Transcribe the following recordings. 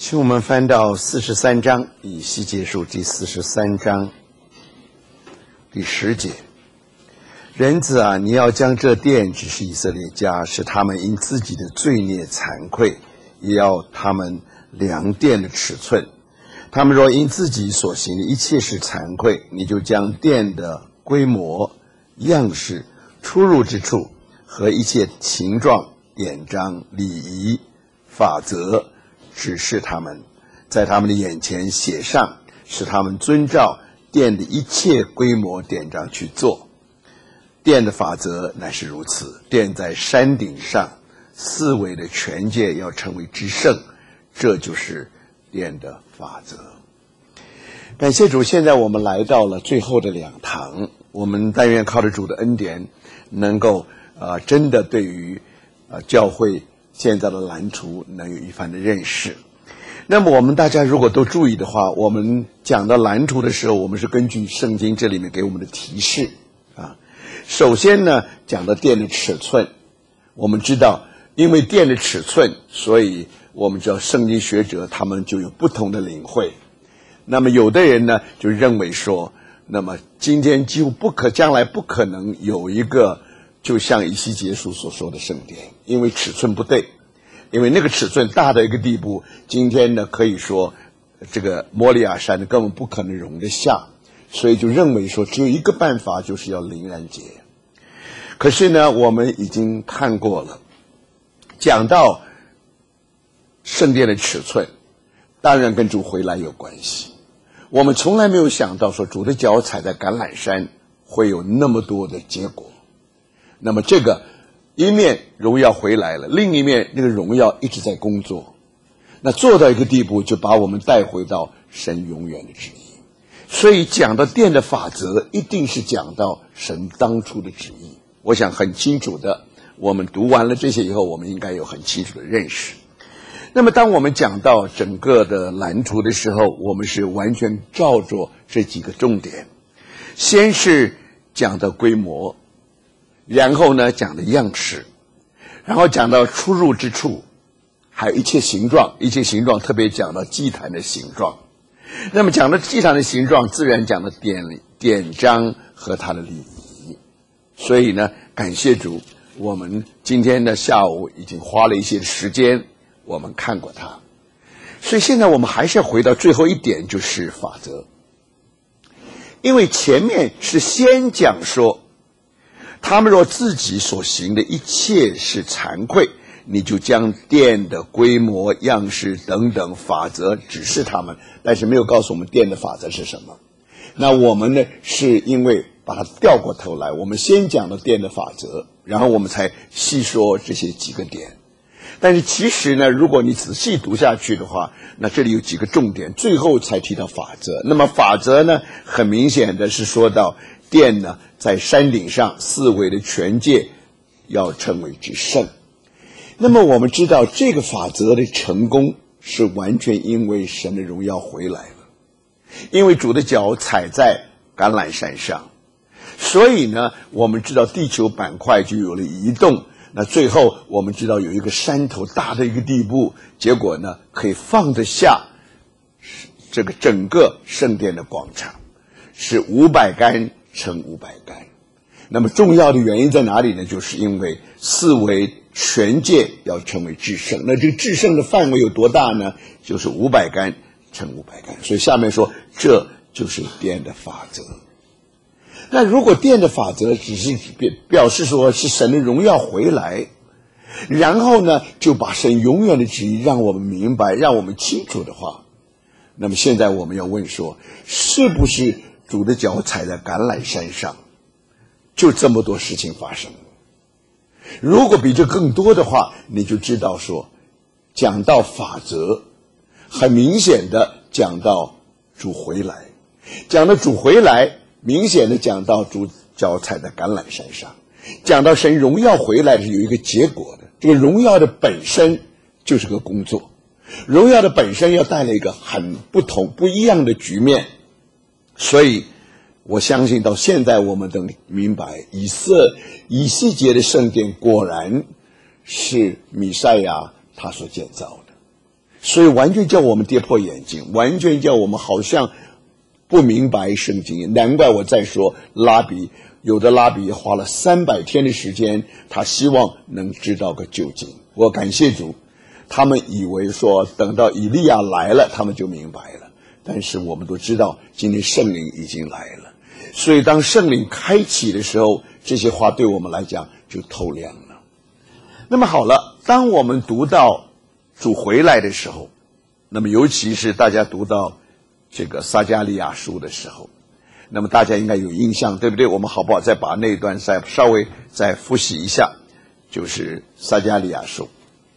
请我们翻到43章，以西结书第43章第10节。人子啊，你要将这殿指示以色列家，使他们因自己的罪孽惭愧，也要他们量殿的尺寸。他们若因自己所行的一切事惭愧，你就将殿的规模、样式、出入之处和一切形状、典章、礼仪、法则指示他们，在他们的眼前写上，使他们遵照殿的一切规模典章去做。殿的法则乃是如此，殿在山顶上，四围的全界要成为至圣，这就是殿的法则。感谢主，现在我们来到了最后的2堂，我们但愿靠着主的恩典，能够真的对于教会现在的蓝图能有一番的认识。那么我们大家如果都注意的话，我们讲到蓝图的时候，我们是根据圣经这里面给我们的提示啊。首先呢，讲到殿的尺寸，我们知道因为殿的尺寸，所以我们知道圣经学者他们就有不同的领会。那么有的人呢就认为说，那么今天几乎将来不可能有一个就像以西结书所说的圣殿，因为尺寸不对，因为那个尺寸大到一个地步，今天呢可以说这个摩利亚山根本不可能容得下，所以就认为说只有一个办法，就是要灵然节。可是呢我们已经看过了，讲到圣殿的尺寸当然跟主回来有关系。我们从来没有想到说主的脚踩在橄榄山会有那么多的结果。那么这个一面荣耀回来了，另一面那个荣耀一直在工作，那做到一个地步就把我们带回到神永远的旨意。所以讲到殿的法则，一定是讲到神当初的旨意。我想很清楚的，我们读完了这些以后，我们应该有很清楚的认识。那么当我们讲到整个的蓝图的时候，我们是完全照着这几个重点，先是讲到规模，然后呢讲的样式，然后讲到出入之处，还有一切形状，一切形状特别讲到祭坛的形状。那么讲到祭坛的形状，自然讲到典章和它的礼仪。所以呢感谢主，我们今天的下午已经花了一些时间，我们看过它。所以现在我们还是要回到最后一点，就是法则。因为前面是先讲说，他们若自己所行的一切是惭愧，你就将殿的规模、样式等等法则指示他们，但是没有告诉我们殿的法则是什么。那我们呢是因为把它调过头来，我们先讲了殿的法则，然后我们才细说这些几个点。但是其实呢，如果你仔细读下去的话，那这里有几个重点，最后才提到法则。那么法则呢，很明显的是说到殿呢在山顶上，四围的全界要成为至圣。那么我们知道这个法则的成功是完全因为神的荣耀回来了，因为主的脚踩在橄榄山上，所以呢我们知道地球板块就有了移动。那最后我们知道有一个山头大的一个地步，结果呢可以放得下这个整个圣殿的广场，是500竿乘500竿。那么重要的原因在哪里呢？就是因为四围全界要成为至圣。那这个至圣的范围有多大呢？就是500竿乘500竿。所以下面说这就是殿的法则。那如果殿的法则只是表示说是神的荣耀回来，然后呢就把神永远的旨意让我们明白，让我们清楚的话，那么现在我们要问说，是不是主的脚踩在橄榄山上就这么多事情发生？如果比这更多的话，你就知道说讲到法则，很明显的讲到主回来，讲到主回来，明显的讲到主脚踩在橄榄山上，讲到神荣耀回来是有一个结果的。这个荣耀的本身就是个工作，荣耀的本身要带来一个很不一样的局面。所以我相信到现在我们都明白，以西结的圣殿果然是弥赛亚他所建造的。 所以完全叫我们跌破眼镜，完全叫我们好像不明白圣经。难怪我再说有的拉比花了300天的时间，他希望能知道个究竟。我感谢主，他们以为说等到以利亚来了他们就明白了，但是我们都知道今天圣灵已经来了，所以当圣灵开启的时候，这些话对我们来讲就透亮了。那么好了，当我们读到主回来的时候，那么尤其是大家读到这个撒迦利亚书的时候，那么大家应该有印象，对不对？我们好不好再把那一段稍微再复习一下，就是撒迦利亚书。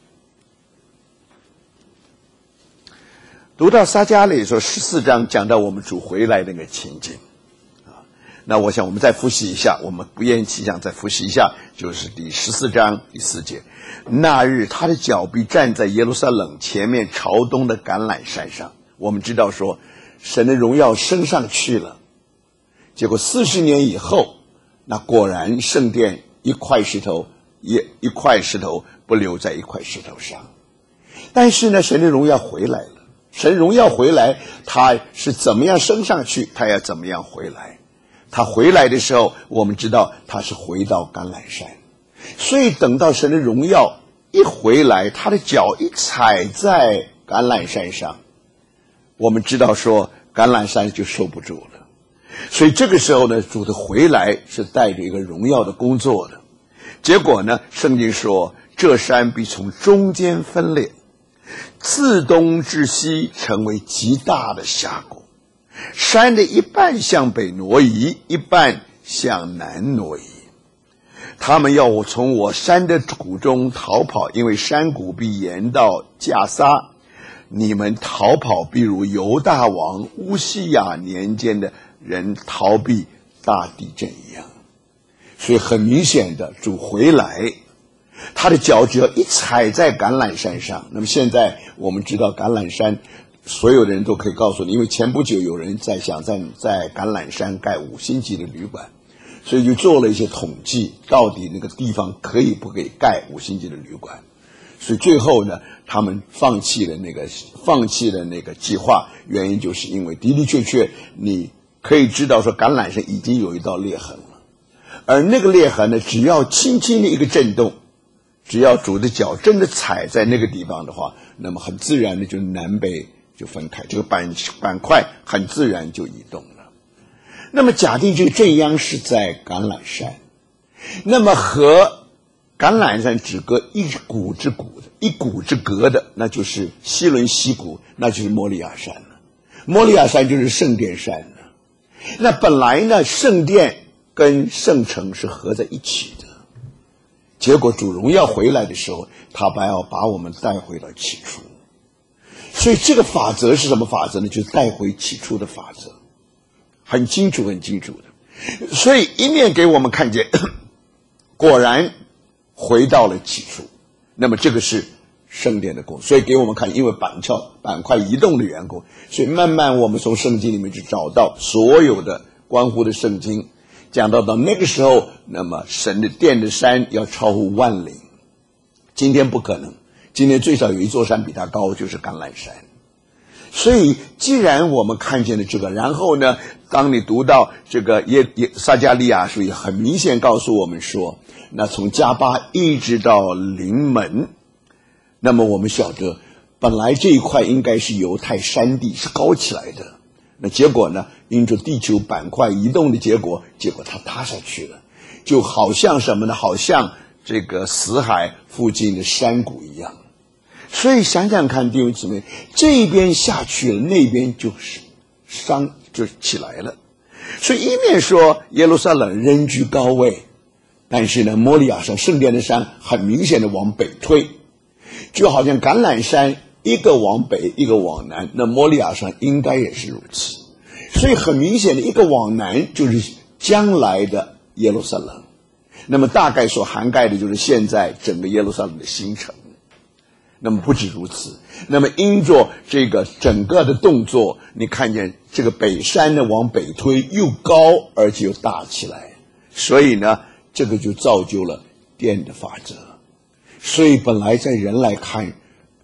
读到撒迦利亚书14章，讲到我们主回来那个情景啊。那我想我们再复习一下，我们不厌其详再复习一下，就是第14章第4节。那日他的脚必站在耶路撒冷前面朝东的橄榄山上。我们知道说神的荣耀升上去了，结果40年以后，那果然圣殿一块石头不留在一块石头上。但是呢，神的荣耀回来了，神荣耀回来，他是怎么样升上去，他要怎么样回来。他回来的时候，我们知道他是回到橄榄山，所以等到神的荣耀一回来，他的脚一踩在橄榄山上，我们知道说橄榄山就受不住了。所以这个时候呢，主的回来是带着一个荣耀的工作的。结果呢，圣经说这山必从中间分裂，自东至西成为极大的峡谷，山的一半向北挪移，一半向南挪移。他们要从我山的谷中逃跑，因为山谷必延到加撒，你们逃跑必如犹大王乌西雅年间的人逃避大地震一样。所以很明显的，主回来，他的脚只要一踩在橄榄山上。那么现在我们知道橄榄山，所有的人都可以告诉你，因为前不久有人想在橄榄山盖5星级的旅馆，所以就做了一些统计，到底那个地方可以不可以盖5星级的旅馆。所以最后呢，他们放弃了那个计划，原因就是因为的的确确你可以知道说橄榄山已经有一道裂痕了，而那个裂痕呢，只要轻轻的一个震动，只要主的脚真的踩在那个地方的话，那么很自然的就南北就分开，这个板块很自然就移动了。那么假定这个震央是在橄榄山，那么和橄榄山只隔一谷之隔的，那就是西伦西谷，那就是摩利亚山了。摩利亚山就是圣殿山了。那本来呢，圣殿跟圣城是合在一起的，结果主荣耀回来的时候，他要把我们带回到起初。所以这个法则是什么法则呢？就是带回起初的法则，很清楚的。所以一面给我们看见果然回到了起初，那么这个是圣殿的功，所以给我们看，因为板块移动的缘故，所以慢慢我们从圣经里面去找到所有的关乎的圣经，讲到那个时候，那么神的殿的山要超乎万岭。今天不可能，今天最少有一座山比它高，就是橄榄山。所以既然我们看见了这个，然后呢，当你读到这个撒迦利亚书，也很明显告诉我们说，那从加巴一直到临门，那么我们晓得本来这一块应该是犹太山地，是高起来的，那结果呢，因着地球板块移动的结果它塌下去了，就好像什么呢？好像这个死海附近的山谷一样。所以想想看，弟兄姊妹，这边下去了，那边就起来了。所以一面说耶路撒冷人居高位，但是呢，摩利亚山圣殿的山很明显的往北推，就好像橄榄山一个往北一个往南，那摩利亚山应该也是如此。所以很明显的，一个往南就是将来的耶路撒冷，那么大概所涵盖的就是现在整个耶路撒冷的新城。那么不止如此，那么因着这个整个的动作，你看见这个北山呢往北推，又高而且又大起来，所以呢，这个就造就了殿的法则。所以本来在人来看，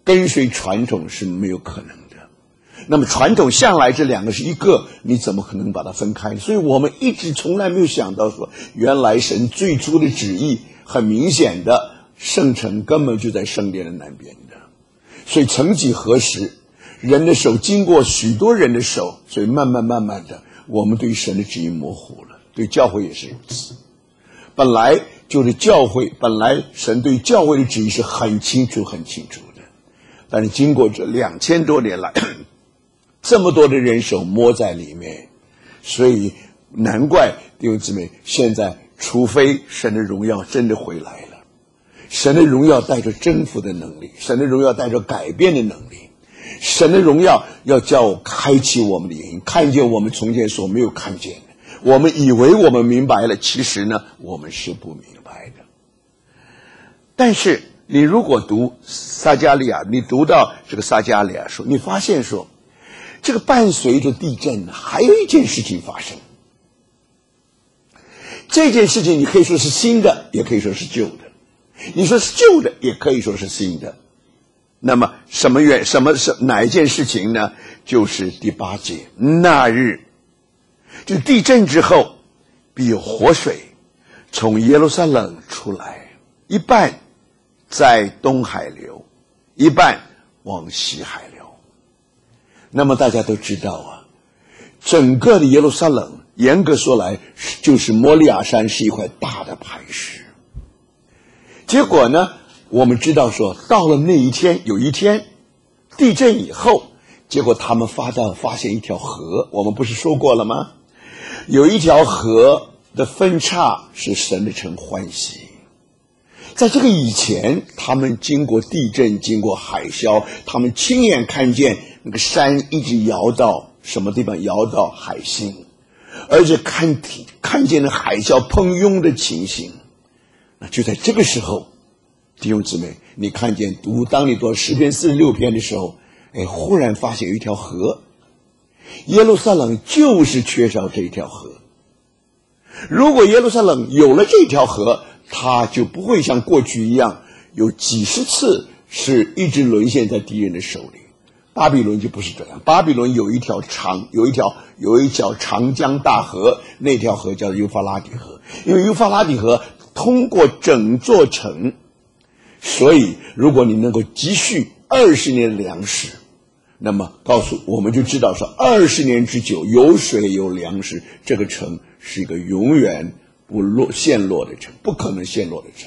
跟随传统是没有可能的。那么传统向来这两个是一个，你怎么可能把它分开？所以我们一直从来没有想到说，原来神最初的旨意很明显的，圣城根本就在圣殿的南边的。所以曾几何时，人的手经过许多人的手，所以慢慢的，我们对神的旨意模糊了，对教会也是如此。本来就是教会，本来神对教会的旨意是很清楚的，但是经过这2000多年来，这么多的人手摸在里面，所以难怪弟兄姊妹，现在除非神的荣耀真的回来了，神的荣耀带着征服的能力，神的荣耀带着改变的能力，神的荣耀要叫我开启我们的眼睛，看见我们从前所没有看见的。我们以为我们明白了，其实呢，我们是不明白的。但是你如果读撒迦利亚，你读到这个撒迦利亚书，你发现说，这个伴随着地震还有一件事情发生。这件事情你可以说是新的，也可以说是旧的。你说是旧的，也可以说是新的。那么哪一件事情呢？就是第8节，那日，就地震之后，必有活水从耶路撒冷出来，一半在东海流，一半往西海流。那么大家都知道啊，整个的耶路撒冷严格说来就是摩利亚山是一块大的磐石。结果呢，我们知道说到了那一天，有一天地震以后，结果他们发现一条河，我们不是说过了吗？有一条河的分叉是神的城欢喜。在这个以前，他们经过地震，经过海啸，他们亲眼看见那个山一直摇到什么地方？摇到海心，而且看见了海啸喷涌的情形。那就在这个时候，弟兄姊妹，你看见当你读诗篇46篇的时候，忽然发现有一条河，耶路撒冷就是缺少这一条河。如果耶路撒冷有了这条河，它就不会像过去一样有几十次是一直沦陷在敌人的手里。巴比伦就不是这样，巴比伦有一条长江大河，那条河叫做幼发拉底河，因为幼发拉底河通过整座城，所以如果你能够积蓄20年的粮食，那么我们就知道说20年之久，有水有粮食，这个城是一个永远不陷落的城，不可能陷落的城。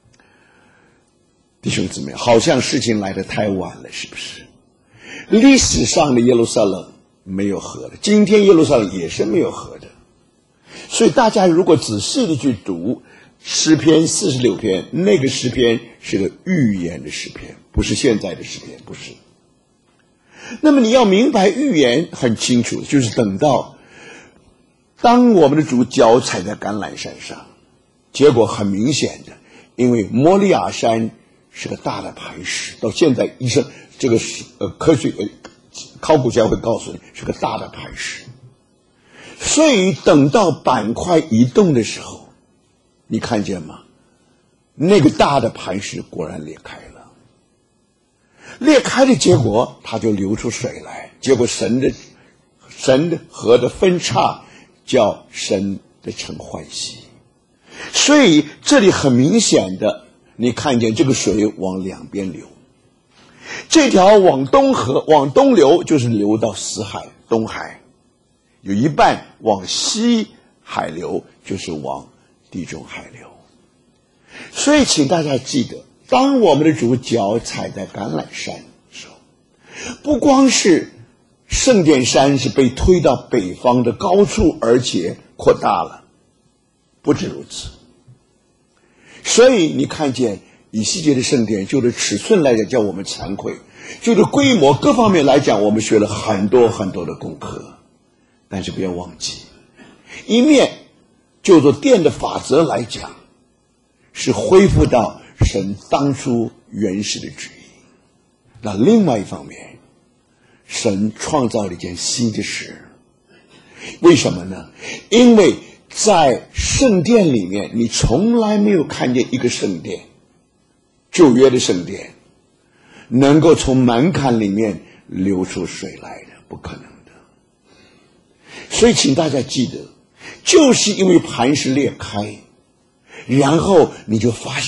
弟兄姊妹，好像事情来得太晚了，是不是？历史上的耶路撒冷没有河的，今天耶路撒冷也是没有河的。所以大家如果仔细的去读诗篇46篇，那个诗篇是个预言的诗篇，不是现在的诗篇，不是。那么你要明白预言很清楚，就是等到当我们的主脚踩在橄榄山上，结果很明显的，因为摩利亚山是个大的磐石，到现在医生这个科学考古家会告诉你是个大的磐石。所以等到板块移动的时候，你看见吗？那个大的磐石果然裂开了，裂开的结果它就流出水来，结果神的河的分叉叫神的城欢喜。所以这里很明显的，你看见这个水往两边流，这条往东流就是流到死海东海，有一半往西海流就是往地中海流。所以请大家记得，当我们的主脚踩在橄榄山的时候，不光是圣殿山是被推到北方的高处，而且扩大了，不止如此。所以你看见以西结的圣殿，就着尺寸来讲叫我们惭愧，就着规模各方面来讲，我们学了很多很多的功课。但是不要忘记，一面就着殿的法则来讲，是恢复到神当初原始的旨意。那另外一方面，神创造了一件新的事。为什么呢？因为在圣殿里面，你从来没有看见一个圣殿，旧约的圣殿， 能够从门槛里面流出水来的，不可能的。所以请大家记得，就是因为磐石裂开，然后你就发现